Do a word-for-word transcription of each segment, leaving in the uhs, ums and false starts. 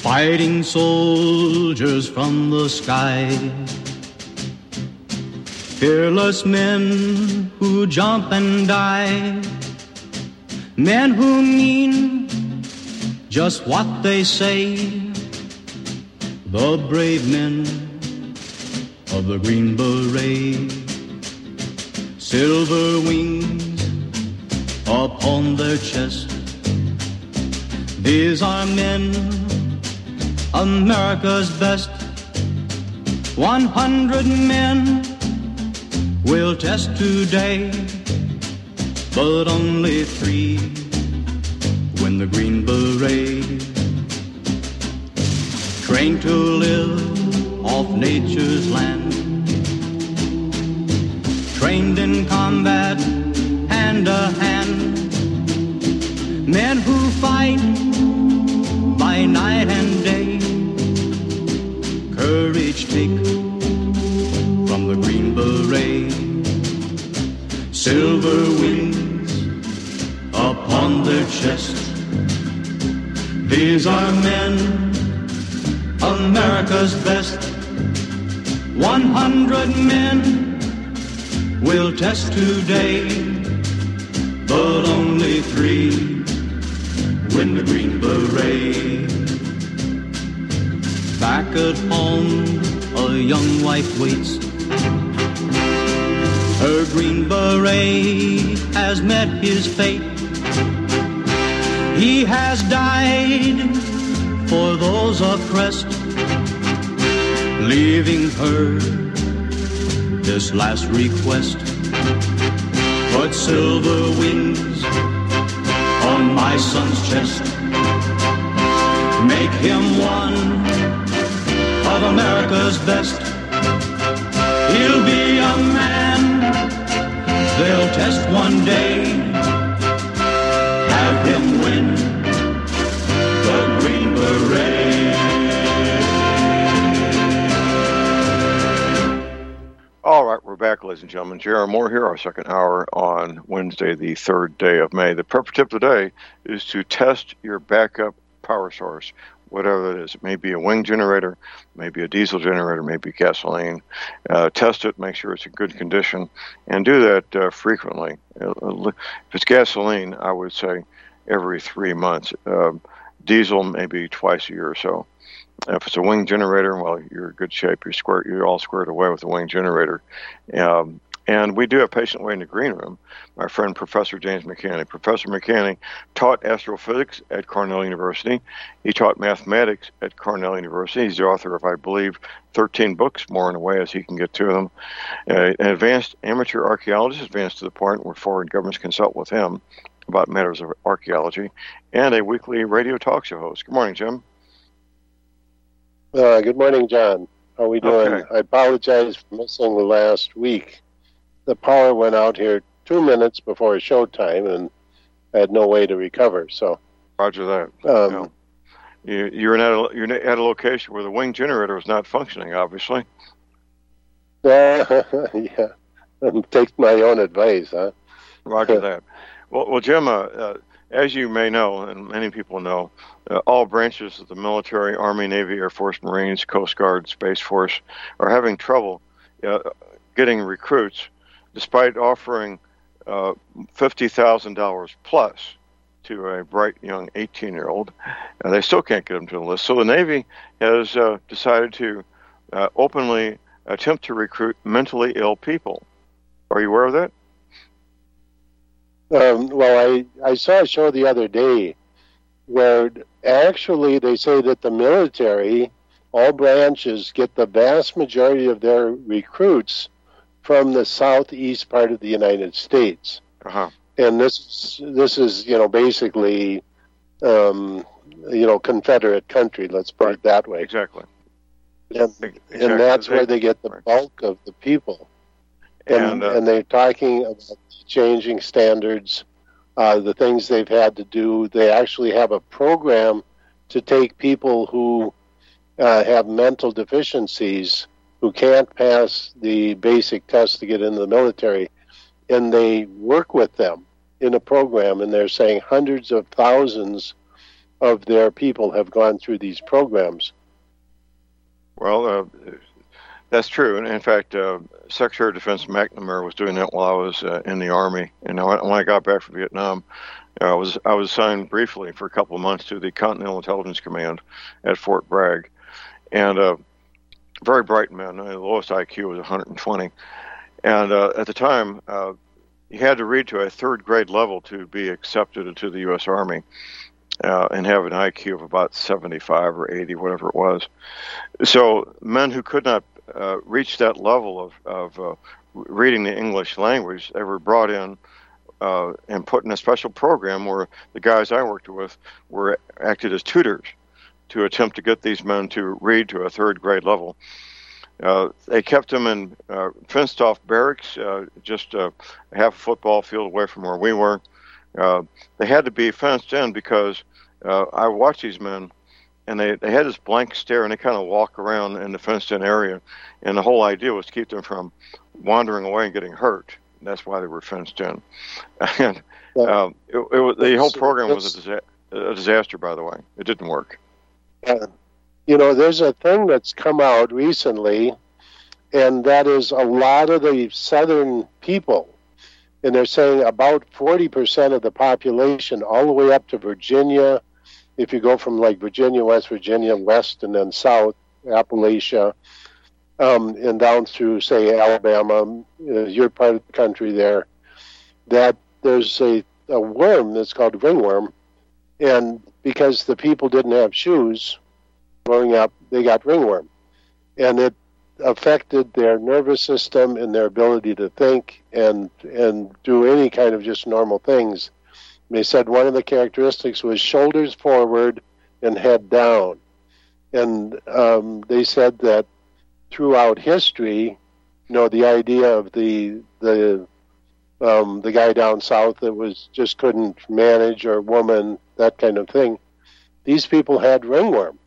fighting soldiers from the sky. Fearless men who jump and die. Men who mean just what they say. The brave men of the Green Beret. Silver wings upon their chest. These are men, America's best. One hundred men will test today, but only three win the Green Beret. Trained to live off nature's land, trained in combat hand to hand. Men who fight by night and day, courage take from the Green Beret. Silver wings upon their chest. These are men, America's best. One hundred men will test today, but only three win the Green Beret. Back at home, a young wife waits. Her Green Beret has met his fate. He has died for those oppressed, leaving her this last request. Put silver wings on my son's chest. Make him one of America's best. He'll be a man they'll test one day. Have him win the Green Beret. All right, we're back, ladies and gentlemen. J R. Moore here, our second hour on Wednesday, the third day of May. The prep tip today is to test your backup power source, whatever it is. It may be a wing generator, maybe a diesel generator, maybe gasoline. Uh, test it, make sure it's in good condition, and do that uh, frequently. Uh, if it's gasoline, I would say every three months. Uh, diesel, maybe twice a year or so. If it's a wing generator, well, you're in good shape. You're square, you're all squared away with the wing generator. Um, and we do have patient way in the green room. My friend, Professor James McCanney. Professor McCanney taught astrophysics at Cornell University. He taught mathematics at Cornell University. He's the author of, I believe, thirteen books, more in a way as he can get to them. Uh, an advanced amateur archaeologist, advanced to the point where foreign governments consult with him about matters of archaeology, and a weekly radio talk show host. Good morning, Jim. Uh, good morning, John. How are we doing? Okay. I apologize for missing the last week. The power went out here two minutes before showtime, and I had no way to recover. So, Roger that. Um, yeah. you, you're, at a, you're at a location where the wing generator is not functioning, obviously. Uh, yeah, take my own advice, huh? Roger that. Well, well, Jim, uh, uh, as you may know, and many people know, uh, all branches of the military, Army, Navy, Air Force, Marines, Coast Guard, Space Force are having trouble uh, getting recruits, despite offering uh, fifty thousand dollars plus to a bright young eighteen-year-old. Uh, they still can't get them to the list. So the Navy has uh, decided to uh, openly attempt to recruit mentally ill people. Are you aware of that? Um, well, I, I saw a show the other day where actually they say that the military, all branches, get the vast majority of their recruits from the southeast part of the United States. Uh-huh. And this this is, you know, basically, um, you know, Confederate country, let's put it that way. Exactly. And, exactly. and that's where they get the bulk of the people. And, and, uh, and they're talking about changing standards, uh, the things they've had to do. They actually have a program to take people who uh, have mental deficiencies, who can't pass the basic test to get into the military, and they work with them in a program, and they're saying hundreds of thousands of their people have gone through these programs. Well, uh, that's true. And in fact, uh, Secretary of Defense McNamara was doing that while I was uh, in the Army. And when I got back from Vietnam, uh, I was I was assigned briefly for a couple of months to the Continental Intelligence Command at Fort Bragg. And uh, very bright men. The lowest I Q was one hundred twenty. And uh, at the time, uh, you had to read to a third grade level to be accepted into the U S Army. Uh, and have an I Q of about seventy-five or eighty, whatever it was. So men who could not uh, reach that level of, of uh, reading the English language, they were brought in uh, and put in a special program where the guys I worked with were acted as tutors to attempt to get these men to read to a third grade level. Uh, they kept them in uh, fenced-off barracks, uh, just uh, half a football field away from where we were. Uh, they had to be fenced in because uh, I watched these men, and they, they had this blank stare, and they kind of walk around in the fenced-in area. And the whole idea was to keep them from wandering away and getting hurt. And that's why they were fenced in. And um, it, it was, the whole program was a, disa- a disaster, by the way. It didn't work. Uh, you know, there's a thing that's come out recently, and that is a lot of the Southern people, and they're saying about forty percent of the population, all the way up to Virginia, if you go from like Virginia, West Virginia, west and then south, Appalachia, um, and down through, say, Alabama, uh, your part of the country there, that there's a, a worm that's called ringworm, and because the people didn't have shoes growing up, they got ringworm. And it affected their nervous system and their ability to think and and do any kind of just normal things. They said one of the characteristics was shoulders forward and head down. And um, they said that throughout history, you know, the idea of the the um, the guy down south that was just couldn't manage, or woman, that kind of thing, these people had ringworm.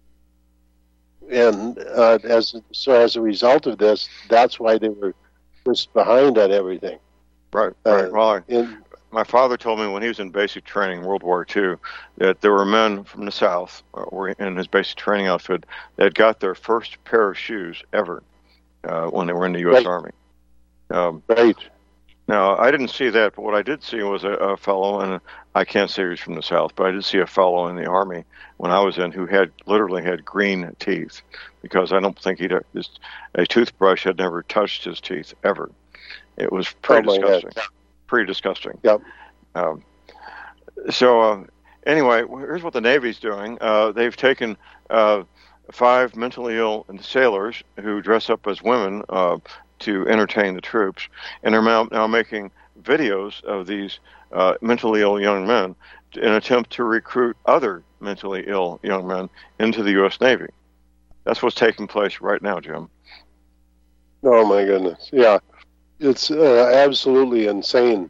And uh, as so as a result of this, that's why they were pushed behind on everything. Right, right. Uh, well, I, in, my father told me when he was in basic training in World War Two that there were men from the South, or in his basic training outfit, that got their first pair of shoes ever uh, when they were in the U S right. Army. Um, right. Now, I didn't see that, but what I did see was a, a fellow, and I can't say he was from the South, but I did see a fellow in the Army when I was in who had literally had green teeth, because I don't think he'd just, a toothbrush had never touched his teeth ever. It was pretty oh disgusting. God. Pretty disgusting. Yep. Um, so uh, anyway, here's what the Navy's doing. Uh, they've taken uh, five mentally ill sailors who dress up as women uh, to entertain the troops, and they're now, now making videos of these uh, mentally ill young men in an attempt to recruit other mentally ill young men into the U S Navy. That's what's taking place right now, Jim. Oh, my goodness. Yeah. It's uh, absolutely insane.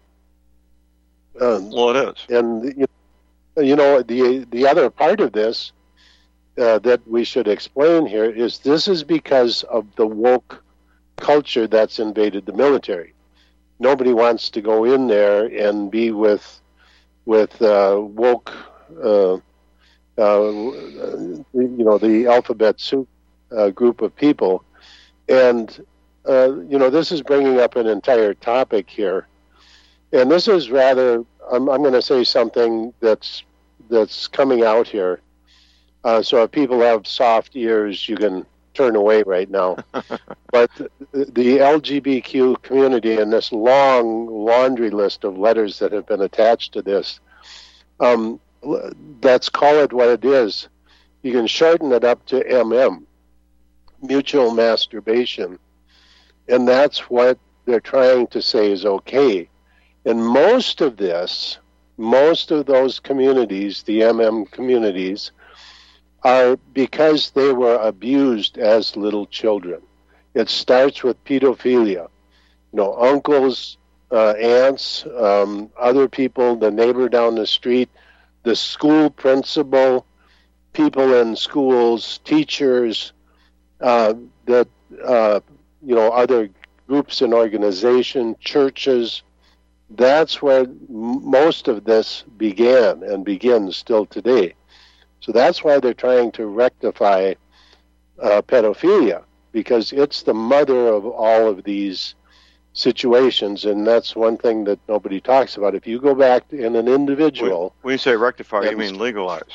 Um, well, it is. And, you know, the, the other part of this uh, that we should explain here is this is because of the woke culture that's invaded the military. Nobody wants to go in there and be with with uh, woke, uh, uh, you know, the alphabet soup uh, group of people. And, uh, you know, this is bringing up an entire topic here. And this is rather, I'm, I'm going to say something that's that's coming out here. Uh, so if people have soft ears, you can turn away right now. But the L G B T Q community, and this long laundry list of letters that have been attached to this, um, let's call it what it is. You can shorten it up to M M, mutual masturbation. And that's what they're trying to say is okay. And most of this, most of those communities, the M M communities, are because they were abused as little children. It starts with pedophilia. You know, uncles, uh, aunts, um, other people, the neighbor down the street, the school principal, people in schools, teachers, uh, that, uh, you know, other groups and organizations, churches. That's where m- most of this began and begins still today. So that's why they're trying to rectify uh, pedophilia, because it's the mother of all of these situations, and that's one thing that nobody talks about. If you go back in an individual... When you say rectify, you mean legalize?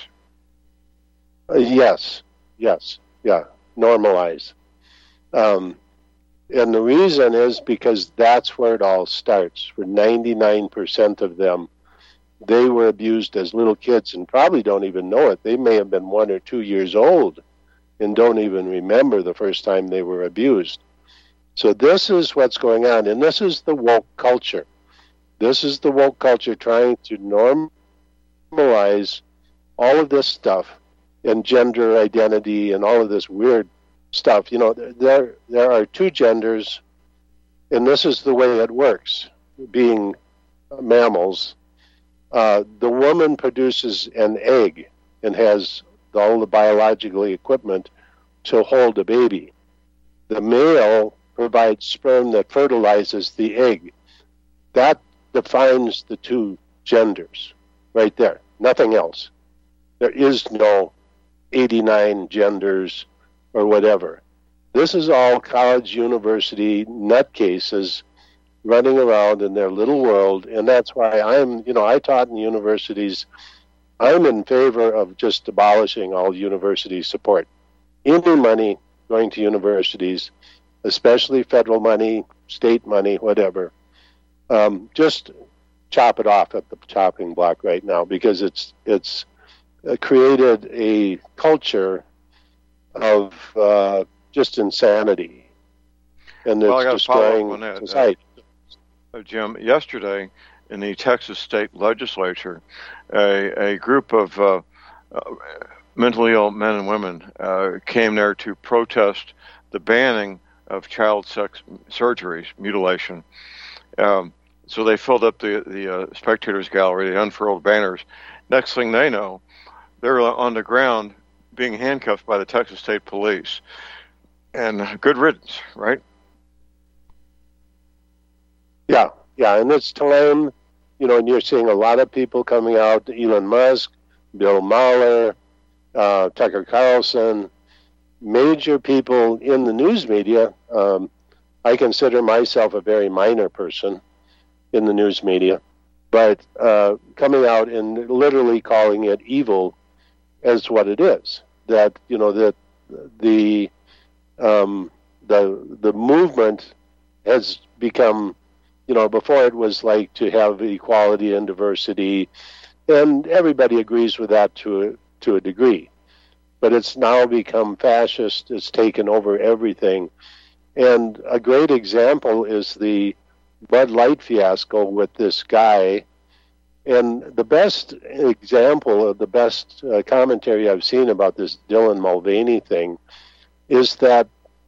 Uh, yes, yes, yeah, normalize. Um, and the reason is because that's where it all starts. For ninety-nine percent of them, they were abused as little kids and probably don't even know it. They may have been one or two years old and don't even remember the first time they were abused. So this is what's going on, and this is the woke culture. This is the woke culture trying to normalize all of this stuff and gender identity and all of this weird stuff. You know, there there are two genders, and this is the way it works. Being mammals, uh, the woman produces an egg and has all the biological equipment to hold a baby. The male provides sperm that fertilizes the egg. That defines the two genders right there. Nothing else. There is no eighty-nine genders or whatever. This is all college, university nutcases running around in their little world, and that's why I'm, you know, I taught in universities. I'm in favor of just abolishing all university support. Any money going to universities, especially federal money, state money, whatever, um, just chop it off at the chopping block right now, because it's it's uh, created a culture of uh, just insanity, and it's well, destroying that, society. Uh, Jim, yesterday in the Texas state legislature, a, a group of uh, uh, mentally ill men and women uh, came there to protest the banning of child sex surgeries, mutilation. Um, so they filled up the, the uh, spectators gallery, they unfurled banners. Next thing they know, they're on the ground being handcuffed by the Texas State Police. And good riddance, right? Yeah, yeah, and it's time, you know, and you're seeing a lot of people coming out, Elon Musk, Bill Maher, uh, Tucker Carlson, major people in the news media. Um, I consider myself a very minor person in the news media, but uh, coming out and literally calling it evil as what it is. That, you know, that the um, the the movement has become, you know, before it was like to have equality and diversity, and everybody agrees with that to a, to a degree. But it's now become fascist. It's taken over everything. And a great example is the Bud Light fiasco with this guy. And the best example of the best uh, commentary I've seen about this Dylan Mulvaney thing is that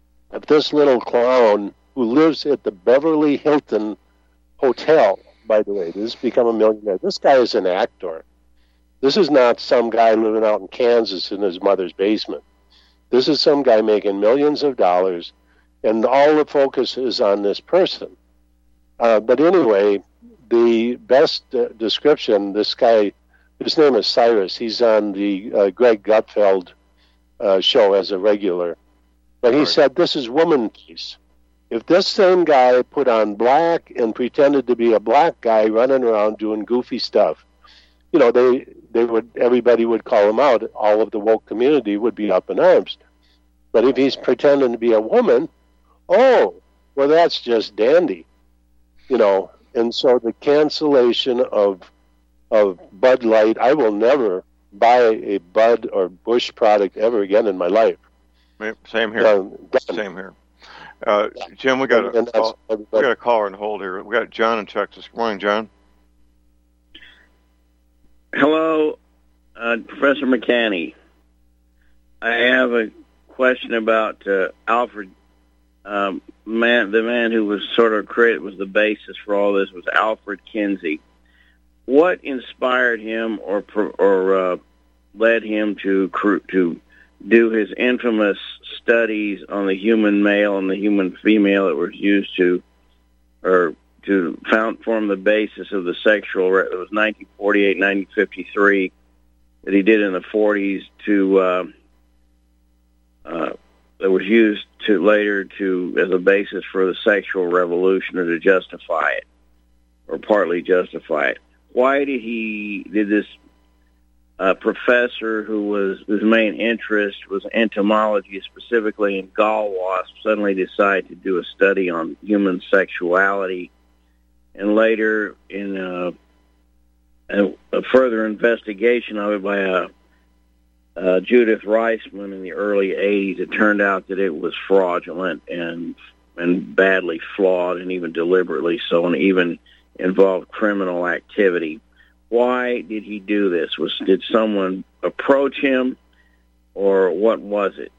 this little clown who lives at the Beverly Hilton Hotel, by the way, this has become a millionaire. This guy is an actor. This is not some guy living out in Kansas in his mother's basement. This is some guy making millions of dollars, and all the focus is on this person. Uh, but anyway, the best uh, description, this guy, his name is Cyrus. He's on the uh, Greg Gutfeld uh, show as a regular. But he right. said, this is woman peace. If this same guy put on black and pretended to be a black guy running around doing goofy stuff, you know, they they would everybody would call him out. All of the woke community would be up in arms. But if he's pretending to be a woman, oh, well, that's just dandy, you know. And so the cancellation of of Bud Light, I will never buy a Bud or Busch product ever again in my life. Same here. Um, Same here. Uh, Jim, we got a call, we got a caller on hold here. We got John in Texas. Good morning, John. Hello, uh, Professor McCanney. I have a question about uh, Alfred, um, man, the man who was sort of created, was the basis for all this, was Alfred Kinsey. What inspired him or or uh, led him to to do his infamous studies on the human male and the human female that was used to, or to found, form the basis of the sexual, it was nineteen forty-eight, nineteen fifty-three, that he did in the forties to uh, uh, that was used to later to as a basis for the sexual revolution or to justify it, or partly justify it. Why did he did this uh, professor who was his main interest was entomology, specifically in gall wasps, suddenly decide to do a study on human sexuality, and later in uh, a, a further investigation of it by a Uh, Judith Reisman in the early eighties, it turned out that it was fraudulent and and badly flawed, and even deliberately so, and even involved criminal activity. Why did he do this? Was did someone approach him, or what was it?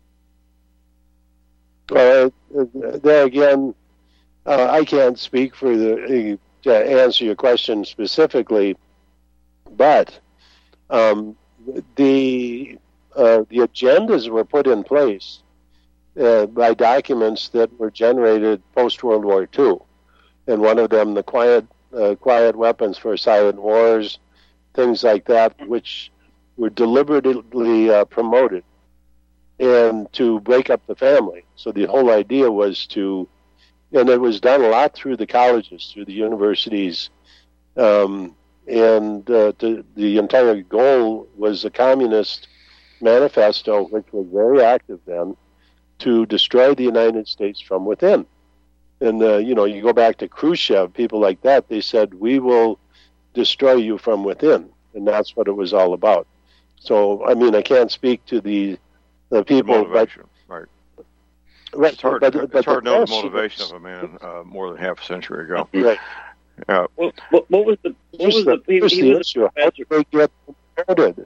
Well, uh, there again, uh, I can't speak for the uh, to answer your question specifically, but um, the uh, the agendas were put in place uh, by documents that were generated post World War Two, and one of them, the quiet uh, quiet weapons for silent wars, things like that, which were deliberately uh, promoted and to break up the family. So the whole idea was to, and it was done a lot through the colleges, through the universities. Um, And uh, to, the entire goal was a communist manifesto, which was very active then, to destroy the United States from within. And, uh, you know, you go back to Khrushchev, people like that, they said, we will destroy you from within. And that's what it was all about. So, I mean, I can't speak to the, the people. The motivation, but, right. right. It's hard, but, it's but hard to know the question motivation is- of a man uh, more than half a century ago. Right. Uh, What, what, what was the? What Here's was the, the? He, here's he the was issue. a How do professor. they get promoted?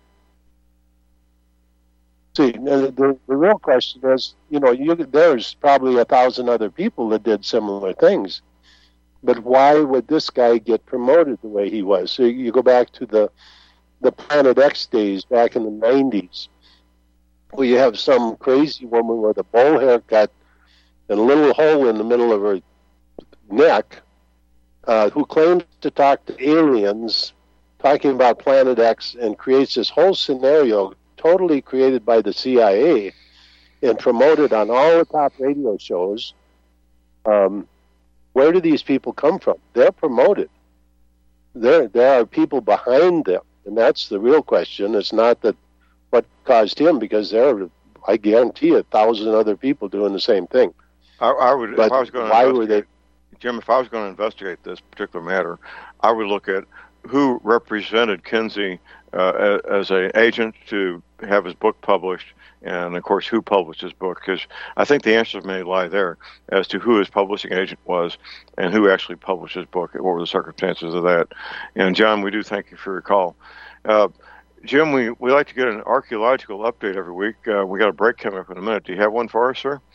See, the, the, the real question is, you know, you, there's probably a thousand other people that did similar things, but why would this guy get promoted the way he was? So you go back to the the Planet X days back in the nineties, where you have some crazy woman with a bowl haircut and a little hole in the middle of her neck, uh, who claims to talk to aliens, talking about Planet X, and creates this whole scenario totally created by the C I A and promoted on all the top radio shows. Um, where do these people come from? They're promoted. There, there are people behind them, and that's the real question. It's not that what caused him, because there are, I guarantee, a thousand other people doing the same thing. I, I would, But if I was going to why were they? Jim, if I was going to investigate this particular matter, I would look at who represented Kinsey uh, as an agent to have his book published, and, of course, who published his book, because I think the answers may lie there as to who his publishing agent was and who actually published his book, what were the circumstances of that. And, John, we do thank you for your call. Uh, Jim, we, we like to get an archaeological update every week. Uh, we got a break coming up in a minute. Do you have one for us, sir?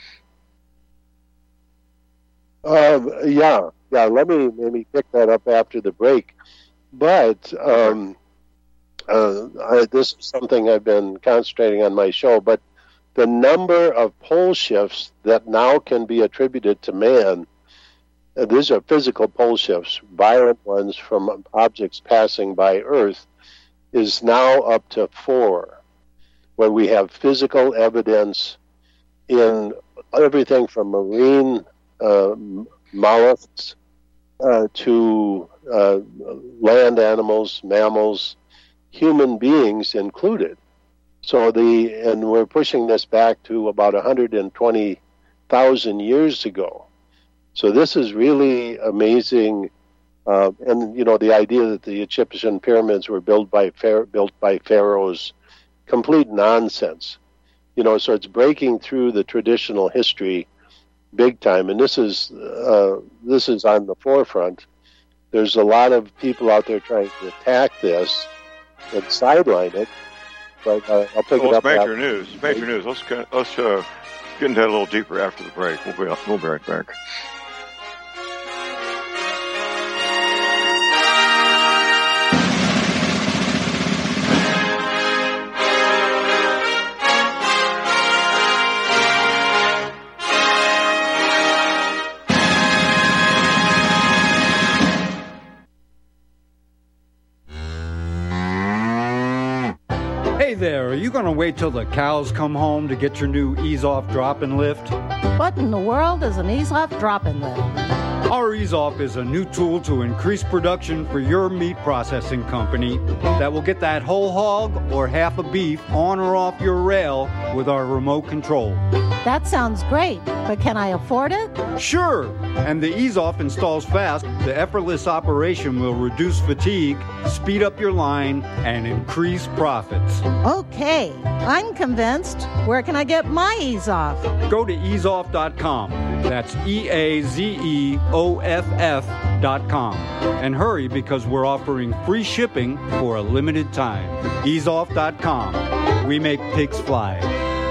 Uh, yeah, yeah. Let me maybe pick that up after the break. But um, uh, I, this is something I've been concentrating on my show. But the number of pole shifts that now can be attributed to man, uh, these are physical pole shifts, violent ones from objects passing by Earth, is now up to four, where we have physical evidence in everything from marine Uh, mollusks uh, to uh, land animals, mammals, human beings included. So the and we're pushing this back to about one hundred twenty thousand years ago. So this is really amazing. Uh, and you know, the idea that the Egyptian pyramids were built by built by pharaohs, complete nonsense. You know, so it's breaking through the traditional history big time, and this is uh, this is on the forefront. There's a lot of people out there trying to attack this and sideline it, but uh, I'll pick well, it it's up. major after. news. It's major news. Let's let's uh, get into that a little deeper after the break. We'll be we'll be right back. Hey there, are you going to wait till the cows come home to get your new Ease Off Drop and Lift? What in the world is an Ease Off Drop and Lift? Our Ease Off is a new tool to increase production for your meat processing company that will get that whole hog or half a beef on or off your rail with our remote control. That sounds great, but can I afford it? Sure, and the Ease Off installs fast. The effortless operation will reduce fatigue, speed up your line, and increase profits. Okay, I'm convinced. Where can I get my Ease Off? Go to ease off dot com. That's E A Z E O F F dot com. And hurry, because we're offering free shipping for a limited time. ease off dot com. We make pigs fly.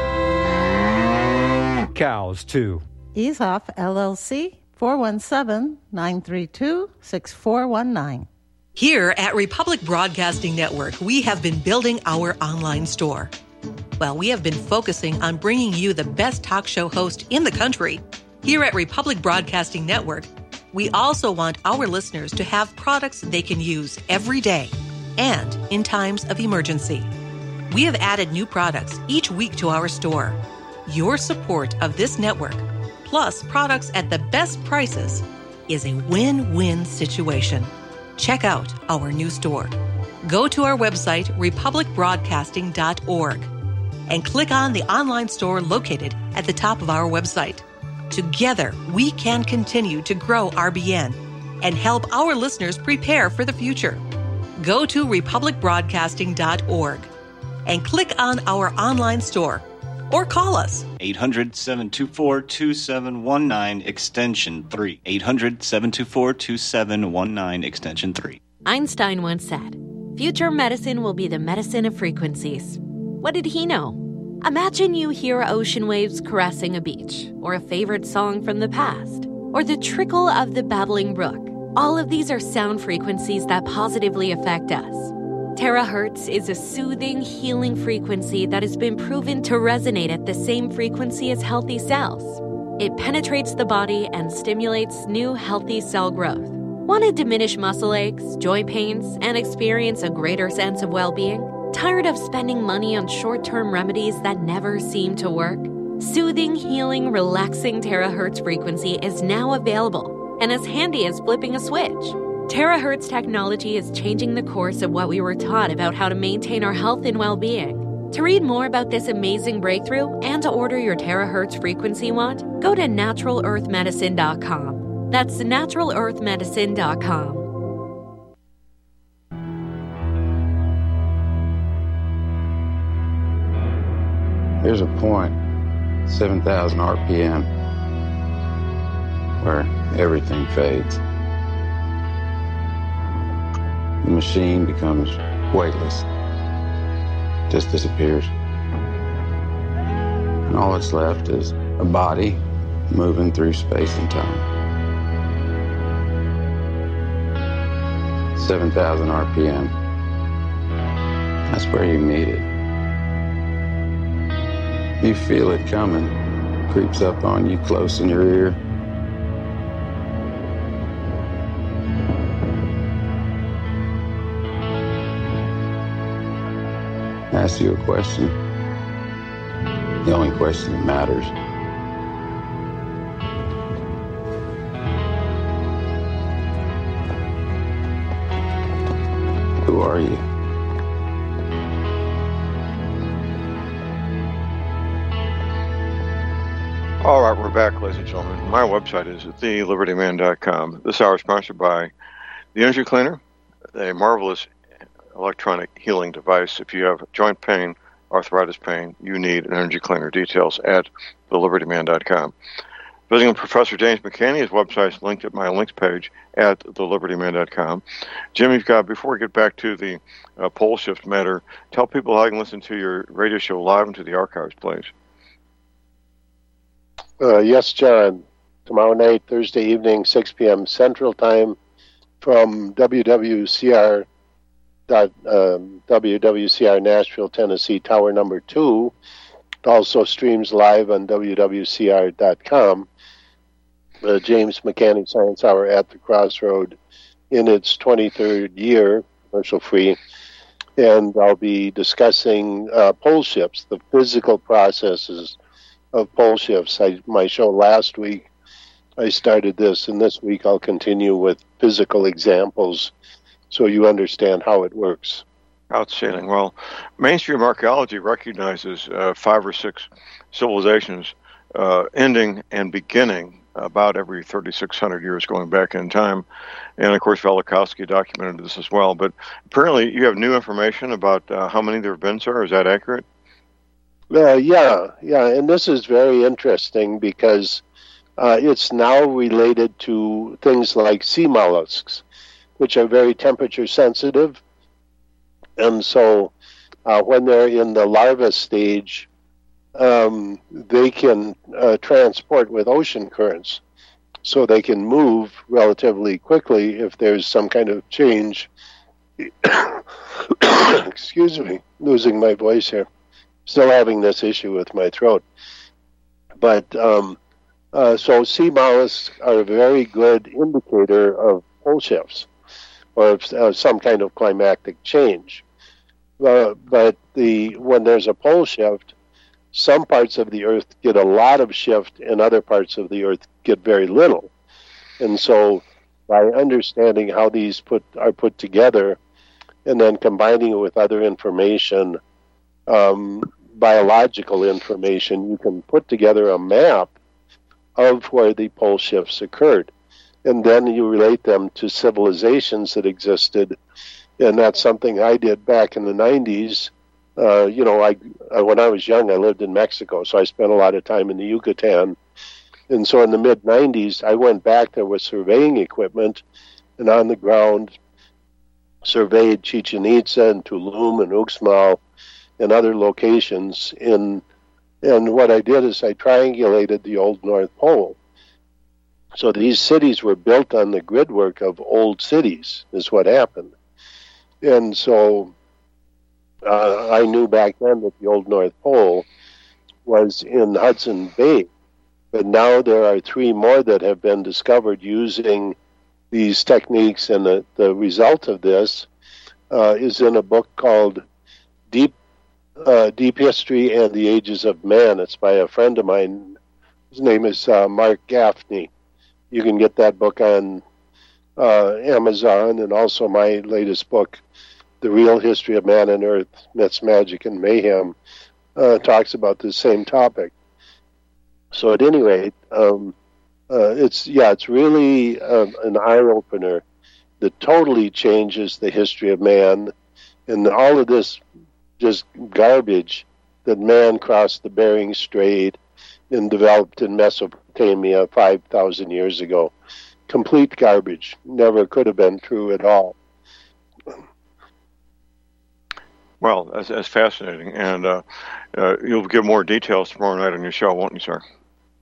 Cows, too. Ease Off, L L C, four one seven, nine three two, six four one nine. Here at Republic Broadcasting Network, we have been building our online store. Well, we have been focusing on bringing you the best talk show host in the country. Here at Republic Broadcasting Network, we also want our listeners to have products they can use every day and in times of emergency. We have added new products each week to our store. Your support of this network, plus products at the best prices, is a win-win situation. Check out our new store. Go to our website, republic broadcasting dot org, and click on the online store located at the top of our website. Together, we can continue to grow R B N and help our listeners prepare for the future. Go to republic broadcasting dot org and click on our online store or call us. eight hundred, seven two four, two seven one nine, extension three. eight hundred, seven two four, two seven one nine, extension three. Einstein once said, "Future medicine will be the medicine of frequencies." What did he know? Imagine you hear ocean waves caressing a beach, or a favorite song from the past, or the trickle of the babbling brook. All of these are sound frequencies that positively affect us. Terahertz is a soothing, healing frequency that has been proven to resonate at the same frequency as healthy cells. It penetrates the body and stimulates new, healthy cell growth. Want to diminish muscle aches, joint pains, and experience a greater sense of well-being? Tired of spending money on short-term remedies that never seem to work? Soothing, healing, relaxing terahertz frequency is now available and as handy as flipping a switch. Terahertz technology is changing the course of what we were taught about how to maintain our health and well-being. To read more about this amazing breakthrough and to order your terahertz frequency wand, go to natural earth medicine dot com. That's natural earth medicine dot com. There's a point, seven thousand R P M, where everything fades. The machine becomes weightless, just disappears. And all that's left is a body moving through space and time. seven thousand R P M. That's where you meet it. You feel it coming, creeps up on you close in your ear. Ask you a question, the only question that matters. Who are you? All right, we're back, ladies and gentlemen. My website is the liberty man dot com. This hour is sponsored by the Energy Cleaner, a marvelous electronic healing device. If you have joint pain, arthritis pain, you need an Energy Cleaner. Details at the liberty man dot com. Visiting Professor James McCanney, his website is linked at my links page at the liberty man dot com. Jim, you've got, before we get back to the uh, pole shift matter, tell people how they can listen to your radio show live and to the archives, please. Uh, yes, John. Tomorrow night, Thursday evening, six p.m. Central Time, from W W C R dot, um, W W C R Nashville, Tennessee, Tower Number Two. It also streams live on W W C R dot com. The James McCanney Science Hour at the Crossroad, in its twenty-third year, commercial free. and I'll be discussing uh, pole shifts, the physical processes of pole shifts. I, my show last week, I started this, and this week I'll continue with physical examples so you understand how it works. Outstanding. Well, mainstream archaeology recognizes uh, five or six civilizations uh, ending and beginning about every thirty-six hundred years going back in time. And, of course, Velikovsky documented this as well. But apparently you have new information about uh, how many there have been, sir. Is that accurate? Uh, yeah, yeah. And this is very interesting because uh, it's now related to things like sea mollusks, which are very temperature sensitive. And so uh, when they're in the larva stage, um, they can uh, transport with ocean currents. So they can move relatively quickly if there's some kind of change. Excuse me, losing my voice here. Still having this issue with my throat. But um, uh, so sea mollusks are a very good indicator of pole shifts or of uh, some kind of climatic change. Uh, but the when there's a pole shift, some parts of the Earth get a lot of shift and other parts of the Earth get very little. And so by understanding how these put are put together and then combining it with other information, um, biological information, you can put together a map of where the pole shifts occurred. And then you relate them to civilizations that existed. And that's something I did back in the nineties. Uh, you know, I uh, when I was young, I lived in Mexico, so I spent a lot of time in the Yucatan. And so in the mid nineties, I went back there with surveying equipment and on the ground surveyed Chichen Itza and Tulum and Uxmal and other locations. In, and what I did is I triangulated the old North Pole. So these cities were built on the gridwork of old cities, is what happened. And so uh, I knew back then that the old North Pole was in Hudson Bay. But now there are three more that have been discovered using these techniques, and the, the result of this uh, is in a book called Deep uh, Deep History and the Ages of Man. It's by a friend of mine. His name is uh, Mark Gaffney. You can get that book on uh, Amazon, and also my latest book, The Real History of Man and Earth, Myths, Magic, and Mayhem, uh, talks about the same topic. So at any rate, um, uh, it's yeah, it's really uh, an eye-opener that totally changes the history of man, and all of this just garbage that man crossed the Bering Strait and developed in Mesopotamia five thousand years ago. Complete garbage. Never could have been true at all. Well, that's, that's fascinating. And uh, uh, you'll give more details tomorrow night on your show, won't you, sir?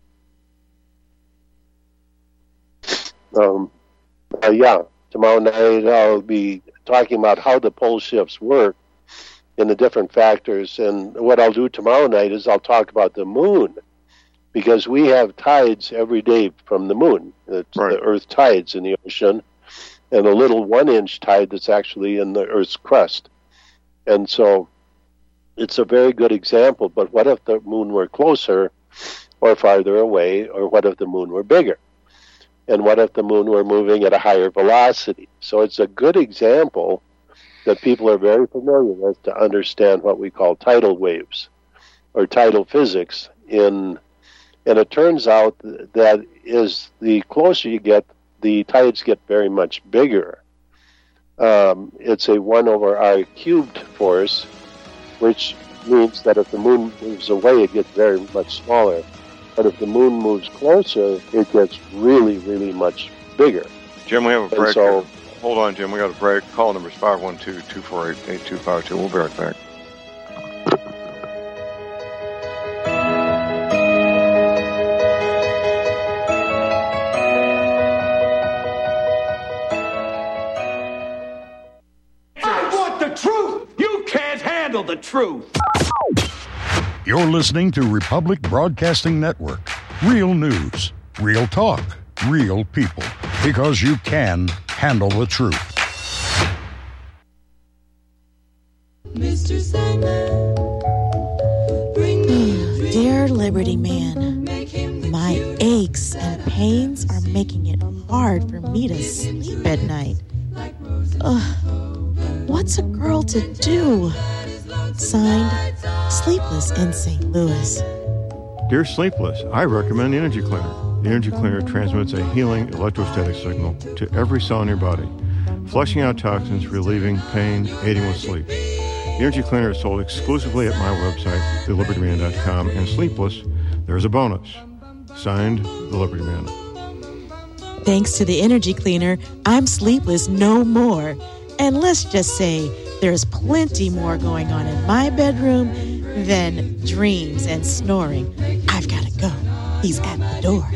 Um, uh, yeah, tomorrow night I'll be talking about how the pole shifts work and the different factors. And what I'll do tomorrow night is I'll talk about the moon, because we have tides every day from the moon. It's right. The Earth tides in the ocean, and a little one-inch tide that's actually in the Earth's crust. And so it's a very good example, but what if the moon were closer or farther away, or what if the moon were bigger? And what if the moon were moving at a higher velocity? So it's a good example that people are very familiar with to understand what we call tidal waves or tidal physics. In, and it turns out that is the closer you get, the tides get very much bigger. Um, it's a one over r cubed force, which means that if the moon moves away, it gets very much smaller. But if the moon moves closer, it gets really, really much bigger. Jim, we have a break. So, hold on, Jim. We got a break. Call number is five one two, two four eight, eight two five two. We'll be right back. I want the truth. You can't handle the truth. You're listening to Republic Broadcasting Network. Real news, real talk, real people. Because you can handle the truth. Liberty Man. My aches and pains are making it hard for me to sleep at night. Ugh, what's a girl to do? Signed, Sleepless in Saint Louis. Dear Sleepless, I recommend the Energy Cleaner. The Energy Cleaner transmits a healing electrostatic signal to every cell in your body, flushing out toxins, relieving pain, aiding with sleep. The Energy Cleaner is sold exclusively at my website, the liberty man dot com, and Sleepless, there's a bonus. Signed, The Liberty Man. Thanks to the Energy Cleaner, I'm sleepless no more. And let's just say there's plenty more going on in my bedroom than dreams and snoring. I've got to go. He's at the door.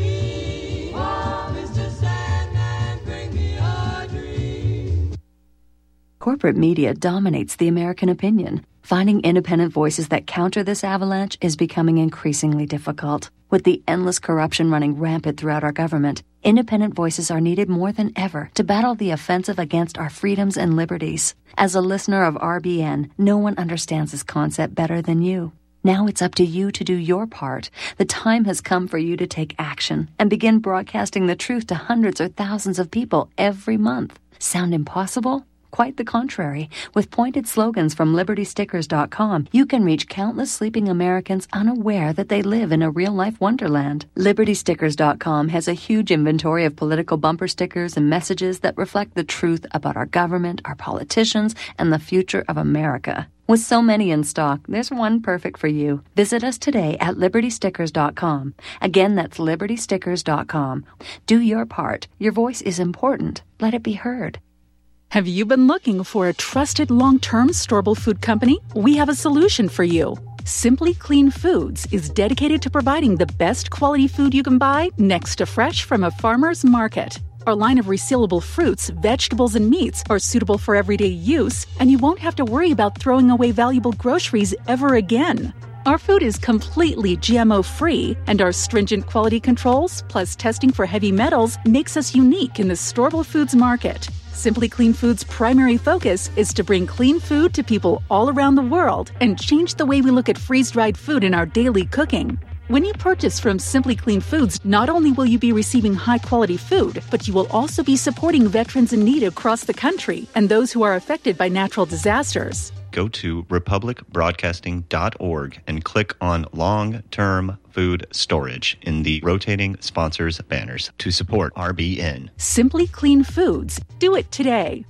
Corporate media dominates the American opinion. Finding independent voices that counter this avalanche is becoming increasingly difficult. With the endless corruption running rampant throughout our government, independent voices are needed more than ever to battle the offensive against our freedoms and liberties. As a listener of R B N, no one understands this concept better than you. Now it's up to you to do your part. The time has come for you to take action and begin broadcasting the truth to hundreds or thousands of people every month. Sound impossible? Quite the contrary. With pointed slogans from liberty stickers dot com, you can reach countless sleeping Americans unaware that they live in a real-life wonderland. liberty stickers dot com has a huge inventory of political bumper stickers and messages that reflect the truth about our government, our politicians, and the future of America. With so many in stock, there's one perfect for you. Visit us today at liberty stickers dot com. Again, that's liberty stickers dot com. Do your part. Your voice is important. Let it be heard. Have you been looking for a trusted long-term storable food company? We have a solution for you. Simply Clean Foods is dedicated to providing the best quality food you can buy next to fresh from a farmer's market. Our line of resealable fruits, vegetables, and meats are suitable for everyday use, and you won't have to worry about throwing away valuable groceries ever again. Our food is completely G M O-free, and our stringent quality controls, plus testing for heavy metals, makes us unique in the storable foods market. Simply Clean Foods' primary focus is to bring clean food to people all around the world and change the way we look at freeze-dried food in our daily cooking. When you purchase from Simply Clean Foods, not only will you be receiving high-quality food, but you will also be supporting veterans in need across the country and those who are affected by natural disasters. Go to republic broadcasting dot org and click on Long-Term Food Storage in the rotating sponsors banners to support R B N. Simply Clean Foods. Do it today.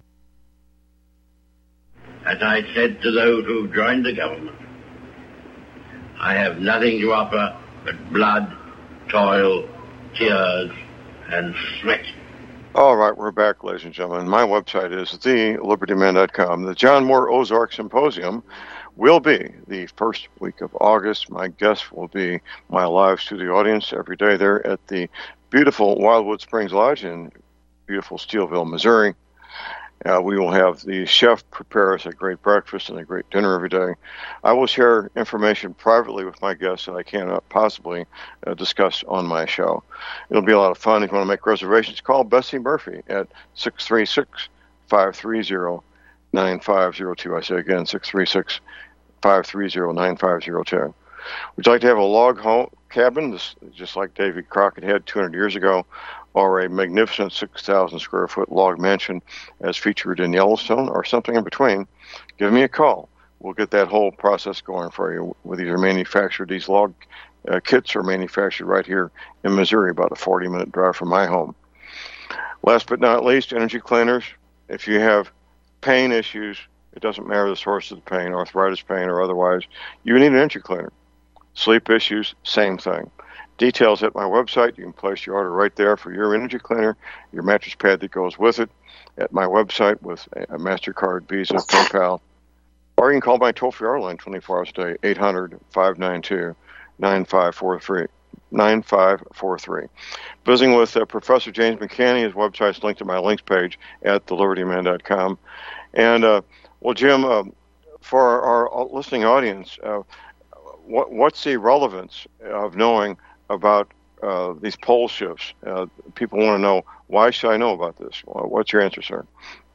As I said to those who joined the government, I have nothing to offer but blood, toil, tears, and sweat. All right, we're back, ladies and gentlemen. My website is the liberty man dot com. The John Moore Ozark Symposium will be the first week of August. My guest will be my live studio audience every day there at the beautiful Wildwood Springs Lodge in beautiful Steelville, Missouri. Uh, we will have the chef prepare us a great breakfast and a great dinner every day. I will share information privately with my guests that I cannot possibly uh, discuss on my show. It'll be a lot of fun. If you want to make reservations, call Bessie Murphy at six three six, five three zero, nine five zero two. I say again, six three six, five three zero, nine five zero two. Would you like to have a log home cabin, this, just like David Crockett had two hundred years ago, or a magnificent six thousand square foot log mansion as featured in Yellowstone, or something in between? Give me a call. We'll get that whole process going for you. With either manufactured, these log uh, kits are manufactured right here in Missouri, about a forty minute drive from my home. Last but not least, energy cleaners. If you have pain issues, it doesn't matter the source of the pain, arthritis pain or otherwise, you need an energy cleaner. Sleep issues, same thing. Details at my website. You can place your order right there for your energy cleaner, your mattress pad that goes with it, at my website with a MasterCard, Visa, PayPal. Or you can call my toll-free hour line twenty-four hours a day, eight hundred, five nine two, nine five four three. nine five four three. Visiting with uh, Professor James McCanney. His website is linked to my links page at the liberty man dot com. And, uh, well, Jim, uh, for our, our listening audience, uh, what, what's the relevance of knowing about uh, these pole shifts? Uh, people want to know, why should I know about this? Well, what's your answer, sir?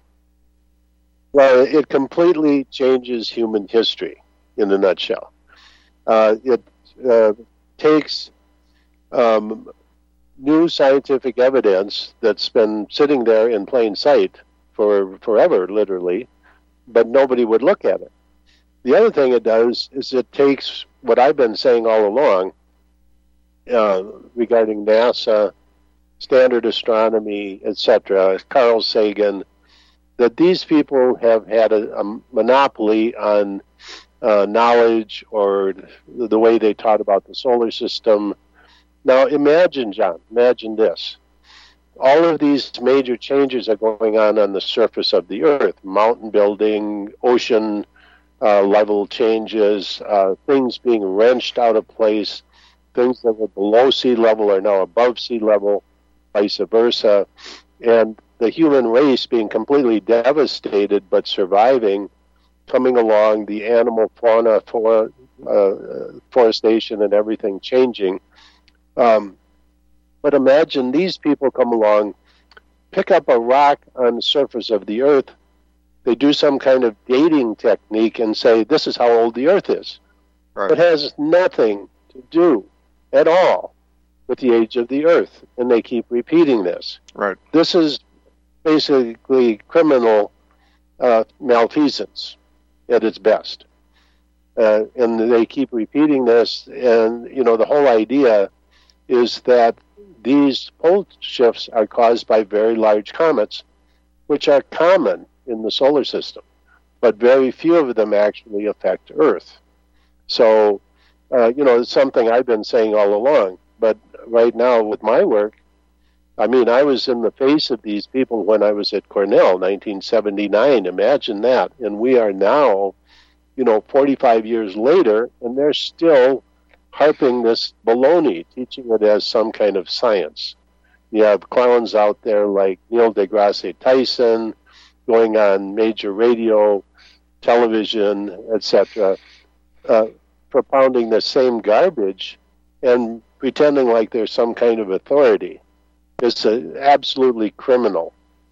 Well, it completely changes human history in a nutshell. Uh, it uh, takes um, new scientific evidence that's been sitting there in plain sight for forever, literally, but nobody would look at it. The other thing it does is it takes what I've been saying all along uh, regarding NASA, standard astronomy, et cetera, Carl Sagan, that these people have had a, a monopoly on uh, knowledge or the way they taught about the solar system. Now imagine, John, imagine this. All of these major changes are going on on the surface of the Earth, mountain building, ocean uh, level changes, uh, things being wrenched out of place, things that were below sea level are now above sea level, vice versa, and the human race being completely devastated but surviving, coming along, the animal fauna, for, uh, forestation and everything changing. Um, but imagine these people come along, pick up a rock on the surface of the Earth, they do some kind of dating technique and say, this is how old the Earth is. Right. It has nothing to do at all with the age of the Earth, and they keep repeating this. Right. This is basically criminal uh, malfeasance at its best. Uh, and they keep repeating this, and, you know, the whole idea is that these pole shifts are caused by very large comets, which are common in the solar system, but very few of them actually affect Earth. So, uh, you know, it's something I've been saying all along, but right now with my work, I mean, I was in the face of these people when I was at Cornell, nineteen seventy-nine, imagine that, and we are now, you know, forty-five years later, and they're still harping this baloney, teaching it as some kind of science. You have clowns out there like Neil deGrasse Tyson, going on major radio, television, et cetera, uh, propounding the same garbage and pretending like there's some kind of authority. It's uh, absolutely criminal,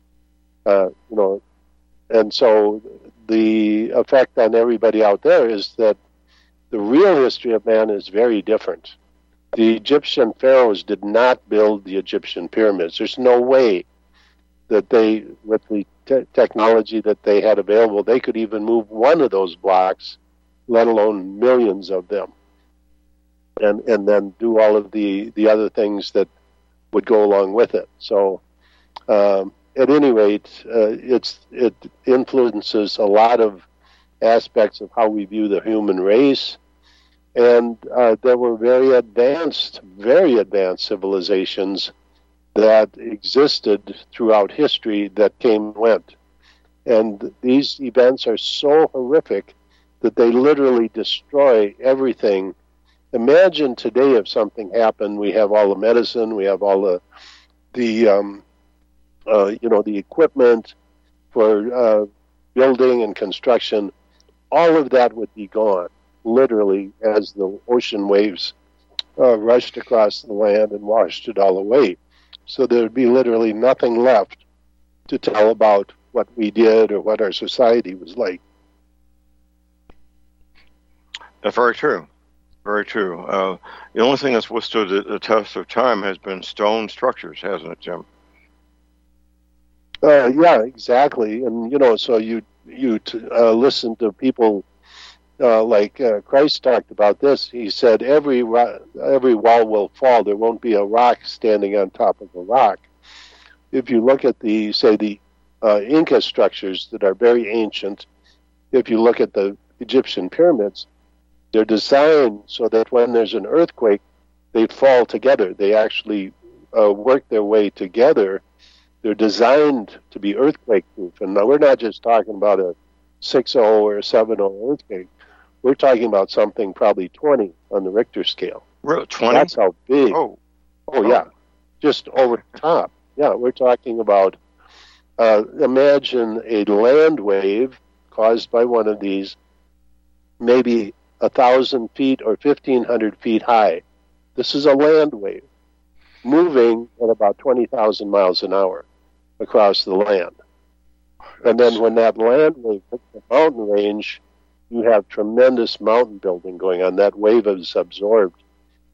uh, you know. And so the effect on everybody out there is that the real history of man is very different. The Egyptian pharaohs did not build the Egyptian pyramids. There's no way that they, with the te- technology that they had available, they could even move one of those blocks, let alone millions of them, and and then do all of the, the other things that would go along with it. So um, at any rate, uh, it's it influences a lot of aspects of how we view the human race. And uh, there were very advanced, very advanced civilizations that existed throughout history that came and went. And these events are so horrific that they literally destroy everything. Imagine today if something happened, we have all the medicine, we have all the, the um, uh, you know, the equipment for uh, building and construction. All of that would be gone, literally, as the ocean waves uh, rushed across the land and washed it all away. So there would be literally nothing left to tell about what we did or what our society was like. That's very true. Very true. Uh, the only thing that's withstood the, the test of time has been stone structures, hasn't it, Jim? Uh, yeah, exactly. And, you know, so you you t- uh, listen to people uh, like uh, Christ talked about this. He said every ro- every wall will fall. There won't be a rock standing on top of a rock. If you look at the, say, the uh, Inca structures that are very ancient, if you look at the Egyptian pyramids, they're designed so that when there's an earthquake, they fall together. They actually uh, work their way together. They're designed to be earthquake-proof. And now we're not just talking about a six oh or a seven oh earthquake. We're talking about something probably twenty on the Richter scale. Really? twenty? That's how big. Oh, oh yeah. Just over the top. Yeah, we're talking about, uh, imagine a land wave caused by one of these, maybe a thousand feet or fifteen hundred feet high. This is a land wave moving at about twenty thousand miles an hour across the land. And then when that land wave hits the mountain range, you have tremendous mountain building going on. That wave is absorbed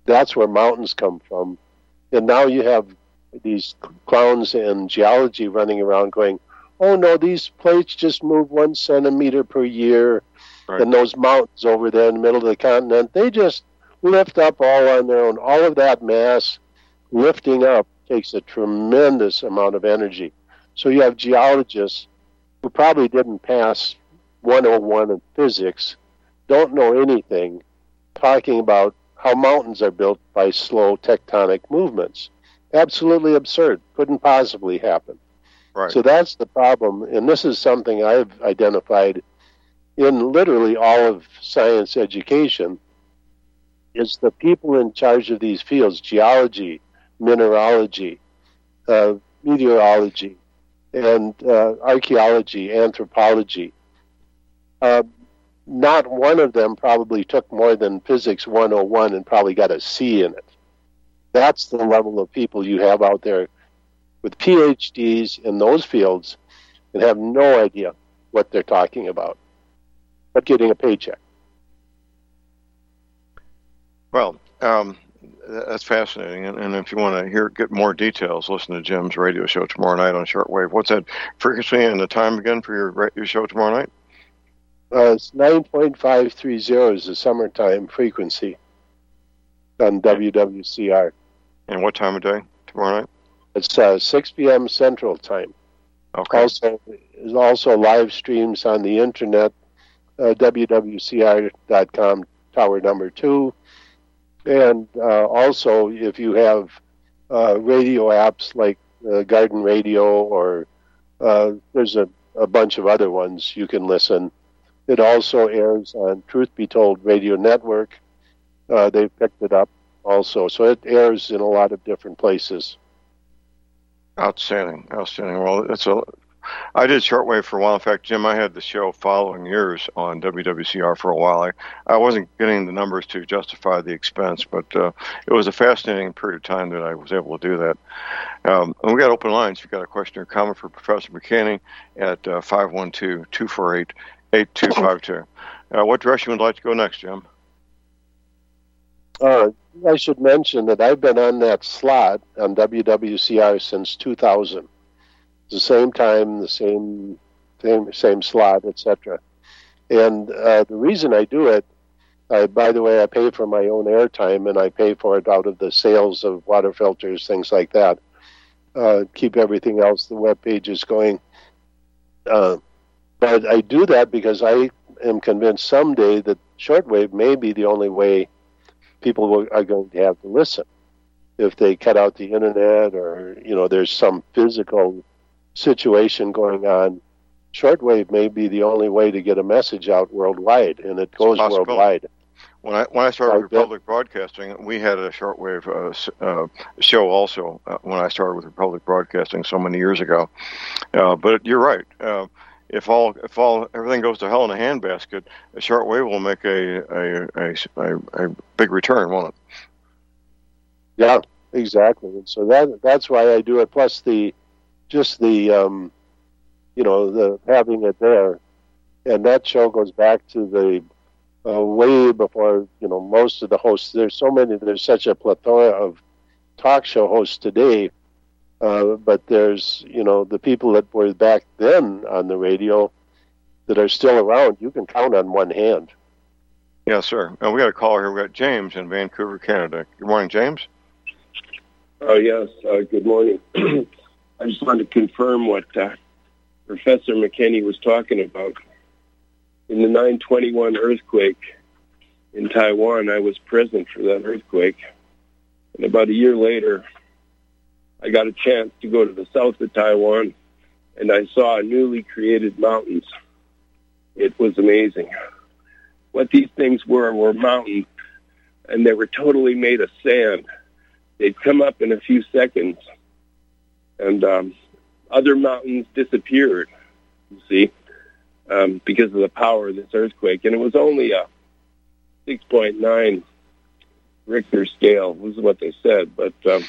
That's where mountains come from. And now you have these clowns in geology running around going, oh no, these plates just move one centimeter per year. Right. And those mountains over there in the middle of the continent, they just lift up all on their own. All of that mass lifting up takes a tremendous amount of energy. So you have geologists who probably didn't pass one oh one in physics, don't know anything, talking about how mountains are built by slow tectonic movements. Absolutely absurd. Couldn't possibly happen. Right. So that's the problem, and this is something I've identified in literally all of science education, is the people in charge of these fields, geology, mineralogy, uh, meteorology, and uh, archaeology, anthropology. Uh, not one of them probably took more than Physics one oh one and probably got a C in it. That's the level of people you have out there with P H Ds in those fields and have no idea what they're talking about, but getting a paycheck. Well, um, that's fascinating. And, and if you want to hear get more details, listen to Jim's radio show tomorrow night on shortwave. What's that frequency and the time again for your your show tomorrow night? Uh, it's nine point five three zero is the summertime frequency on W W C R. And what time of day tomorrow night? It's uh, six p.m. Central Time. Okay. Also, there's also live streams on the internet, uh, W W C R dot com, tower number two. And uh, also, if you have uh, radio apps like uh, Garden Radio or uh, there's a, a bunch of other ones you can listen. It also airs on Truth Be Told Radio Network. Uh, they picked it up also. So it airs in a lot of different places. Outstanding. Outstanding. Well, it's a... I did shortwave for a while. In fact, Jim, I had the show following yours on W W C R for a while. I, I wasn't getting the numbers to justify the expense, but uh, it was a fascinating period of time that I was able to do that. Um, and we got open lines. If you've got a question or comment for Professor McKinney at uh, five one two, two four eight, eight two five two. Uh, what direction would you like to go next, Jim? Uh, I should mention that I've been on that slot on W W C R since two thousand. The same time, the same same, same slot, et cetera. And uh, the reason I do it, I, by the way, I pay for my own airtime, and I pay for it out of the sales of water filters, things like that. Uh, keep everything else, the web pages going. Uh, but I do that because I am convinced someday that shortwave may be the only way people will, are going to have to listen. If they cut out the internet, or you know, there's some physical situation going on, shortwave may be the only way to get a message out worldwide, and it goes worldwide. When I when I started with Republic Broadcasting, we had a shortwave uh, uh, show also uh, when I started with Republic Broadcasting so many years ago. Uh, but you're right. Uh, if all if all everything goes to hell in a handbasket, a shortwave will make a a, a a a big return, won't it? Yeah, exactly. And so that that's why I do it. Plus the just the, um, you know, the having it there. And that show goes back to the uh, way before, you know, most of the hosts. There's so many, there's such a plethora of talk show hosts today. Uh, but there's, you know, the people that were back then on the radio that are still around, you can count on one hand. Yes, sir. Uh, we got a caller here. We got James in Vancouver, Canada. Good morning, James. Oh, yes. Uh, good morning. I just wanted to confirm what uh, Professor McKinney was talking about. In the nine twenty-one earthquake in Taiwan, I was present for that earthquake. And about a year later, I got a chance to go to the south of Taiwan, and I saw newly created mountains. It was amazing. What these things were were mountains, and they were totally made of sand. They'd come up in a few seconds. And um, other mountains disappeared, you see, um, because of the power of this earthquake. And it was only a six point nine Richter scale, this is what they said. But um,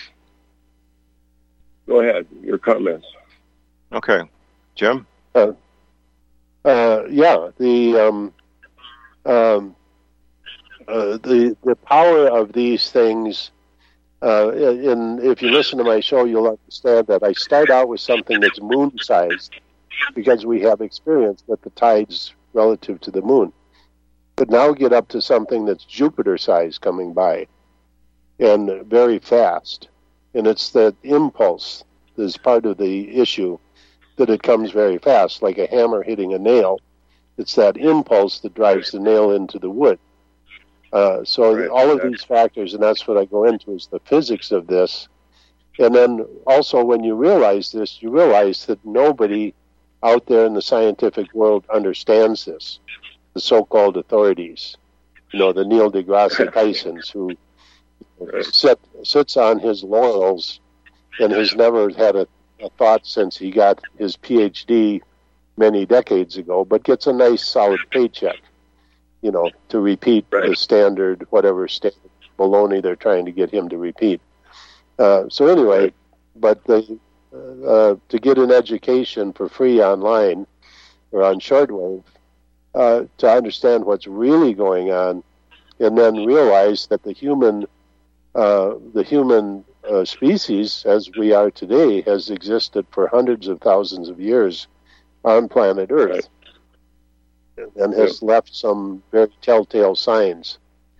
go ahead, your comments. Okay. Jim? Uh, uh, yeah, the um, um, uh, the the power of these things. Uh, and if you listen to my show, you'll understand that I start out with something that's moon-sized because we have experience with the tides relative to the moon. But now get up to something that's Jupiter-sized coming by and very fast. And it's that impulse that's part of the issue, that it comes very fast, like a hammer hitting a nail. It's that impulse that drives the nail into the wood. Uh, so right, all of exactly. these factors, and that's what I go into, is the physics of this. And then also when you realize this, you realize that nobody out there in the scientific world understands this, the so-called authorities. You know, the Neil deGrasse Tysons, who sit, sits on his laurels and has never had a, a thought since he got his P H D many decades ago, but gets a nice solid paycheck, you know, to repeat right. the standard, whatever standard baloney they're trying to get him to repeat. Uh, so anyway, right. but the, uh, to get an education for free online or on shortwave, uh, to understand what's really going on, and then realize that the human, uh, the human uh, species, as we are today, has existed for hundreds of thousands of years on planet Earth. Right. And has yeah. left some very telltale signs,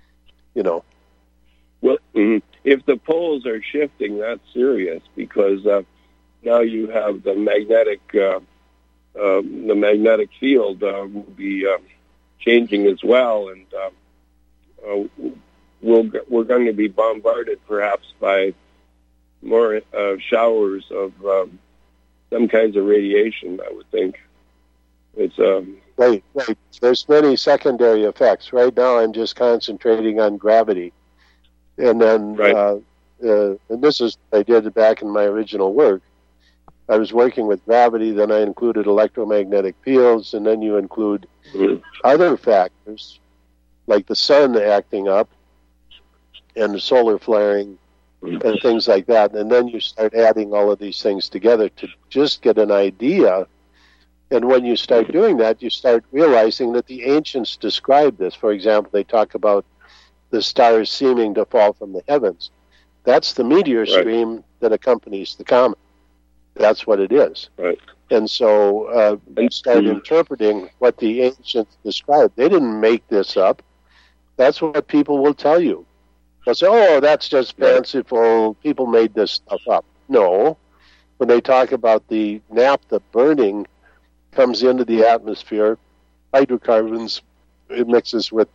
you know. Well, mm-hmm. if the poles are shifting, that's serious, because uh, now you have the magnetic, uh, uh, the magnetic field uh, will be uh, changing as well, and uh, uh, we'll, we're going to be bombarded perhaps by more uh, showers of um, some kinds of radiation, I would think. It's um, Right, right. There's many secondary effects. Right now I'm just concentrating on gravity. And then, right. uh, uh, and this is what I did back in my original work. I was working with gravity, then I included electromagnetic fields, and then you include mm-hmm. other factors, like the sun acting up, and the solar flaring, mm-hmm. and things like that. And then you start adding all of these things together to just get an idea. And when you start doing that, you start realizing that the ancients described this. For example, they talk about the stars seeming to fall from the heavens. That's the meteor right. stream that accompanies the comet. That's what it is. Right. And so uh, you start mm-hmm. interpreting what the ancients described. They didn't make this up. That's what people will tell you. They'll say, oh, that's just fanciful. People made this stuff up. No. When they talk about the naphtha burning, comes into the atmosphere, hydrocarbons, it mixes with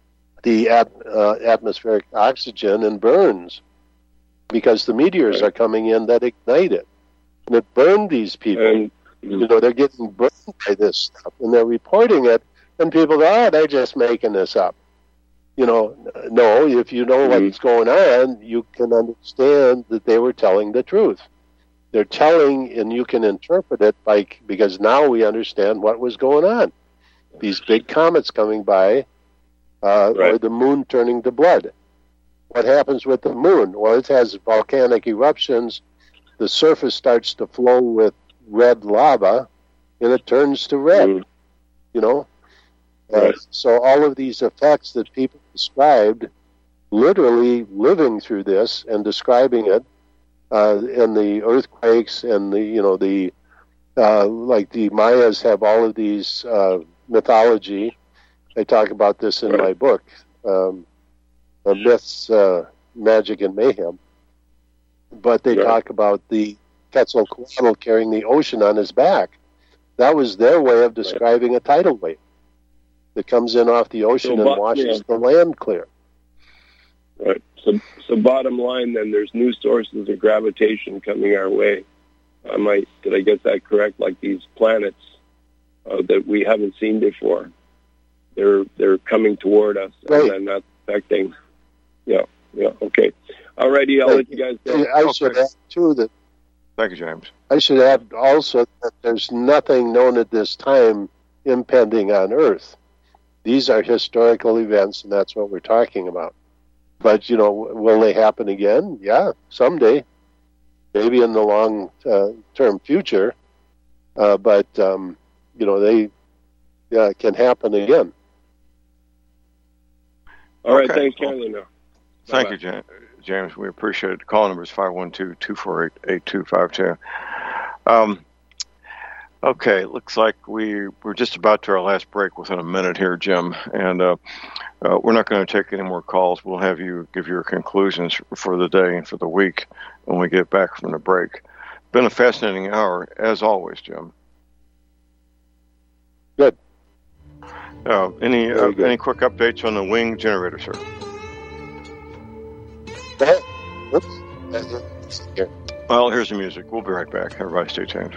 the at, uh, atmospheric oxygen and burns, because the meteors right. are coming in that ignite it. And it burned these people. And, you know, they're getting burned by this stuff, and they're reporting it, and people go, oh, they're just making this up. You know, no, if you know mm-hmm. what's going on, you can understand that they were telling the truth. They're telling, and you can interpret it by, because now we understand what was going on. These big comets coming by, uh, right. or the moon turning to blood. What happens with the moon? Well, it has volcanic eruptions. The surface starts to flow with red lava, and it turns to red. Mm. You know? Right. Uh, so all of these effects that people described, literally living through this and describing it, Uh, and the earthquakes and the, you know, the, uh, like the Mayas have all of these uh, mythology. I talk about this in right. my book, um, Myths, uh, Magic, and Mayhem. But they yeah. talk about the Quetzalcoatl carrying the ocean on his back. That was their way of describing right. a tidal wave that comes in off the ocean so, and washes yeah. the land clear. Right. So, so bottom line, then, there's new sources of gravitation coming our way. I might, did I get that correct? Like these planets uh, that we haven't seen before. They're they're coming toward us, right. and that's affecting. Yeah, yeah, okay. All righty, I'll hey, let you guys go. I okay. should add, too, that... Thank you, James. I should add also that there's nothing known at this time impending on Earth. These are historical events, and that's what we're talking about. But, you know, will they happen again? Yeah, someday. Maybe in the long-term uh, future. Uh, but, um, you know, they yeah, can happen again. All right, Okay. thanks, Charlie. Now. Thank you, James. James. We appreciate it. The call number is five one two, two four eight, eight two five two. Um, okay, looks like we, we're just about to our last break within a minute here, Jim. And uh, uh, we're not going to take any more calls. We'll have you give your conclusions for the day and for the week when we get back from the break. Been a fascinating hour, as always, Jim. Good. Uh, any uh, any quick updates on the wing generator, sir? Oops. Here. Well, here's the music. We'll be right back. Everybody stay tuned.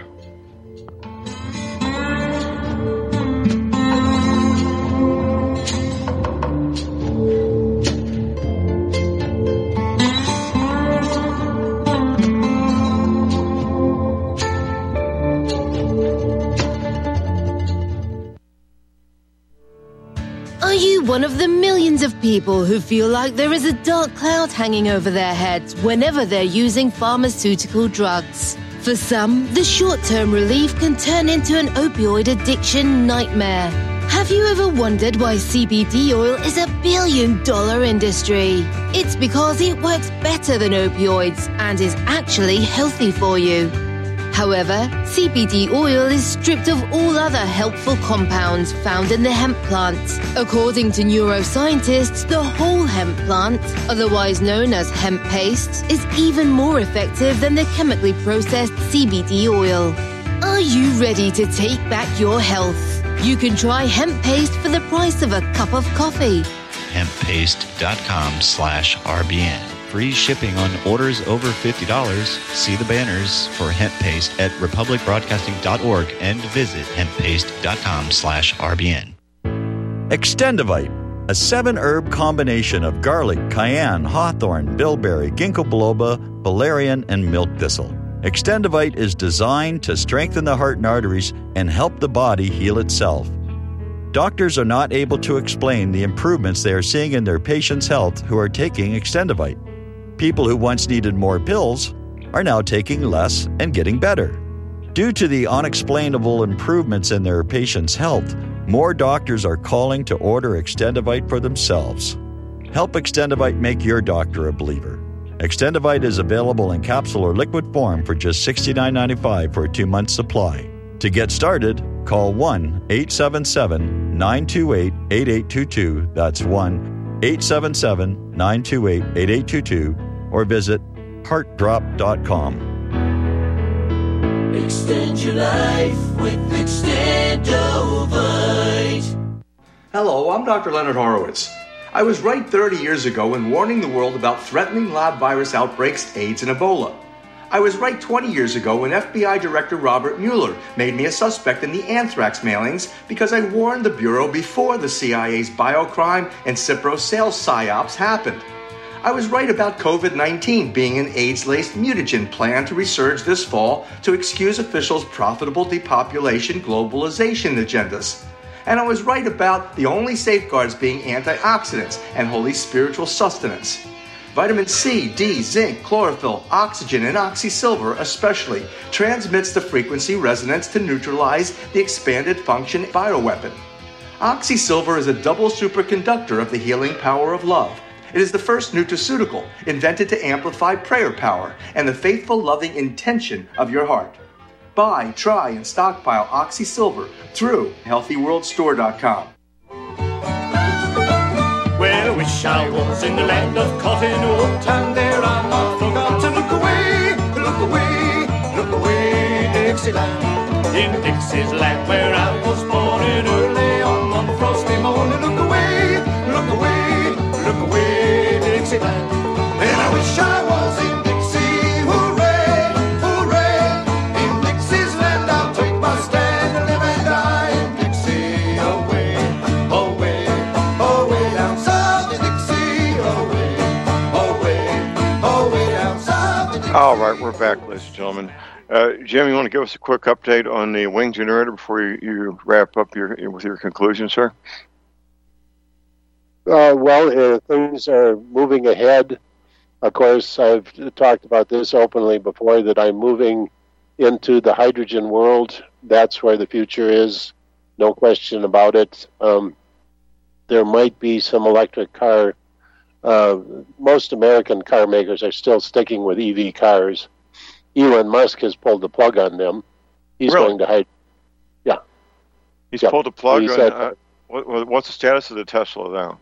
Are you one of the millions of people who feel like there is a dark cloud hanging over their heads whenever they're using pharmaceutical drugs? For some, the short-term relief can turn into an opioid addiction nightmare. Have you ever wondered why C B D oil is a billion-dollar industry? It's because it works better than opioids and is actually healthy for you. However, C B D oil is stripped of all other helpful compounds found in the hemp plant. According to neuroscientists, the whole hemp plant, otherwise known as hemp paste, is even more effective than the chemically processed C B D oil. Are you ready to take back your health? You can try hemp paste for the price of a cup of coffee. hemppaste.com slash RBN. Free shipping on orders over fifty dollars. See the banners for hemp paste at republic broadcasting dot org and visit hemppaste.com slash RBN. Extendivite, a seven-herb combination of garlic, cayenne, hawthorn, bilberry, ginkgo biloba, valerian, and milk thistle. Extendivite is designed to strengthen the heart and arteries and help the body heal itself. Doctors are not able to explain the improvements they are seeing in their patients' health who are taking Extendivite. People who once needed more pills are now taking less and getting better. Due to the unexplainable improvements in their patients' health, more doctors are calling to order Extendivite for themselves. Help Extendivite make your doctor a believer. Extendivite is available in capsule or liquid form for just sixty-nine ninety-five for a two-month supply. To get started, call one eight seven seven, nine two eight, eight eight two two. That's one eight seven seven, nine two eight, eight eight two two. Or visit heart drop dot com. Extend your life with Extendovite. Hello, I'm Doctor Leonard Horowitz. I was right thirty years ago in warning the world about threatening lab virus outbreaks, AIDS, and Ebola. I was right twenty years ago when F B I Director Robert Mueller made me a suspect in the anthrax mailings because I warned the Bureau before the C I A's biocrime and Cipro sales psyops happened. I was right about COVID nineteen being an AIDS-laced mutagen planned to resurge this fall to excuse officials' profitable depopulation globalization agendas. And I was right about the only safeguards being antioxidants and holy spiritual sustenance. Vitamin C, D, zinc, chlorophyll, oxygen, and oxysilver especially transmits the frequency resonance to neutralize the expanded function bioweapon. Oxysilver is a double superconductor of the healing power of love. It is the first nutraceutical invented to amplify prayer power and the faithful, loving intention of your heart. Buy, try, and stockpile Oxysilver through healthy world store dot com. Well, I wish I was in the land of cotton wool, and there I not forgot to look away, look away, look away, Dixieland. In Dixie's land where I was born in early on one frosty morning, look away, look away, look away, Dixieland. And I wish I was in Dixie, hooray, hooray. In Dixie's land I'll take my stand and live and die in Dixie, away, away, away down south in Dixie, away, away, away down south in Dixie. All right, we're back, ladies and gentlemen. Uh, Jim, you want to give us a quick update on the wing generator before you, you wrap up your with your conclusion, sir? Uh, well, uh, things are moving ahead. Of course, I've talked about this openly before, that I'm moving into the hydrogen world. That's where the future is, no question about it. Um, there might be some electric car. Uh, most American car makers are still sticking with E V cars. Elon Musk has pulled the plug on them. He's Really? going to hide. Yeah. He's Yeah. pulled the plug He on. said- Uh, what, what's the status of the Tesla now?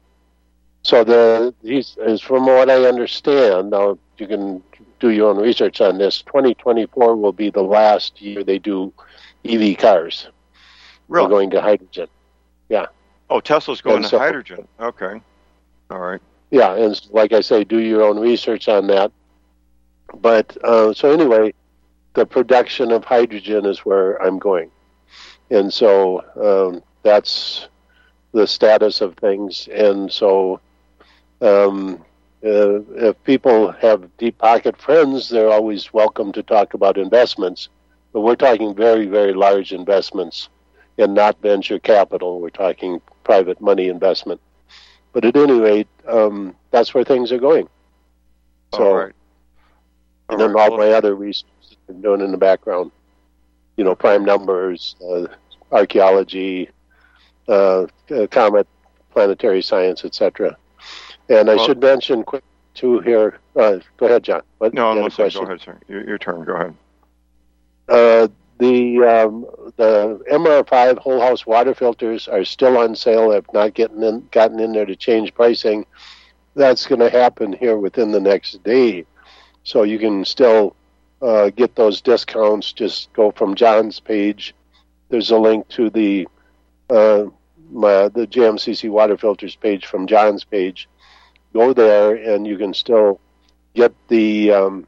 So the he's as from what I understand, now you can do your own research on this. twenty twenty-four will be the last year they do E V cars. Really? They're going to hydrogen. Yeah. Oh, Tesla's going And to so- hydrogen. Okay. All right. Yeah, and like I say, do your own research on that. But uh, so anyway, the production of hydrogen is where I'm going, and so um, that's the status of things. And so, um, uh, if people have deep pocket friends, they're always welcome to talk about investments. But we're talking very, very large investments, and not venture capital. We're talking private money investment. But at any rate, um, that's where things are going. So, All right. and then all my other research that I'm doing in the background, you know, prime numbers, uh, archaeology, uh, uh, comet, planetary science, et cetera. And I Well- should mention quick too here. Uh, go ahead, John. What, No, I'm you had a listening. question? Go ahead, sir. Your, your turn. Go ahead. Uh, the um, the M R five whole house water filters are still on sale. I've not getting in, gotten in there to change pricing. That's going to happen here within the next day, so you can still uh, get those discounts. Just go from John's page. There's a link to the uh, my, the J M C C water filters page from John's page. Go there, and you can still get the um,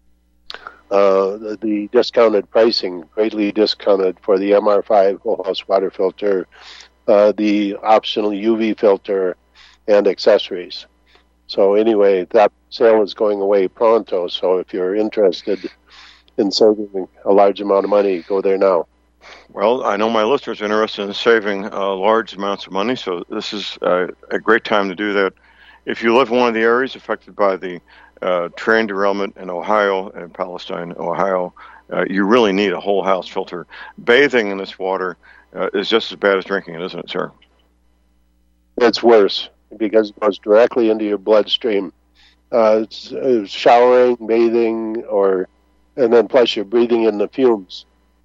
Uh, the, the discounted pricing, greatly discounted for the M R five whole house water filter, uh, the optional U V filter, and accessories. So anyway, that sale is going away pronto. So if you're interested in saving a large amount of money, go there now. Well, I know my listeners are interested in saving uh, large amounts of money, so this is uh, a great time to do that. If you live in one of the areas affected by the uh, train derailment in Ohio and Palestine, Ohio, uh, you really need a whole house filter. Bathing in this water uh, is just as bad as drinking it, isn't it, sir? It's worse because it goes directly into your bloodstream. Uh, it's, uh, showering, bathing, or and then plus you're breathing in the fumes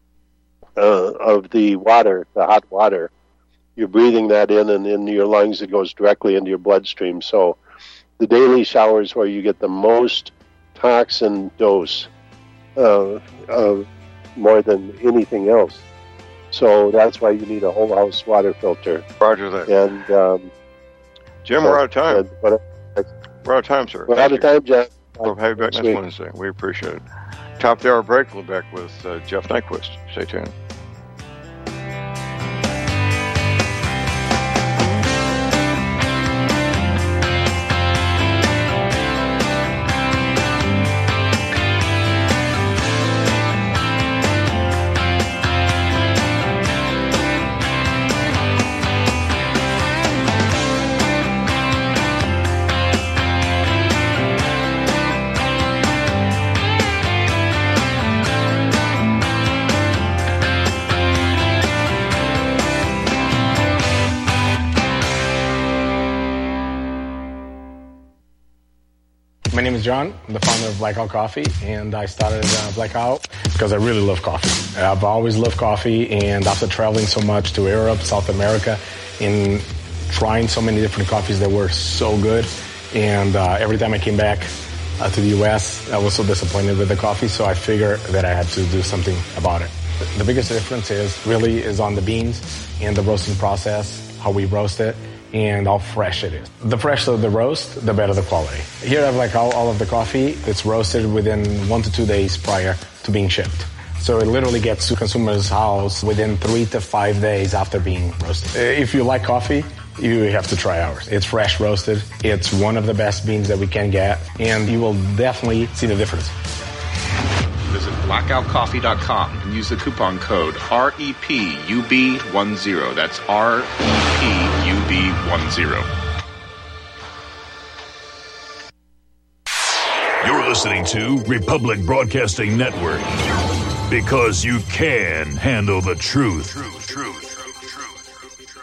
uh, of the water, the hot water. You're breathing that in, and in your lungs it goes directly into your bloodstream. So the daily showers where you get the most toxin dose, uh, uh, more than anything else. So that's why you need a whole house water filter. Roger that. And um, Jim, we're out of time. and- but, We're out of time, sir. we're Thank out of you. time, John. We'll have you back next Sweet. Wednesday. We appreciate it. Top of the hour break. We'll be back with uh, Jeff Nyquist. Stay tuned. My name is John. I'm the founder of Blackout Coffee, and I started uh, Blackout because I really love coffee. I've always loved coffee, and after traveling so much to Europe, South America, and trying so many different coffees that were so good, and uh, every time I came back uh, to the U S, I was so disappointed with the coffee, so I figured that I had to do something about it. The biggest difference is really is on the beans and the roasting process, how we roast it, and how fresh it is. The fresher the roast, the better the quality. Here I have like all, all of the coffee. It's roasted within one to two days prior to being shipped. So it literally gets to consumer's house within three to five days after being roasted. If you like coffee, you have to try ours. It's fresh roasted. It's one of the best beans that we can get, and you will definitely see the difference. Visit blackout coffee dot com and use the coupon code R E P U B ten. That's R E P U B ten. You're listening to Republic Broadcasting Network because you can handle the truth. Truth, truth.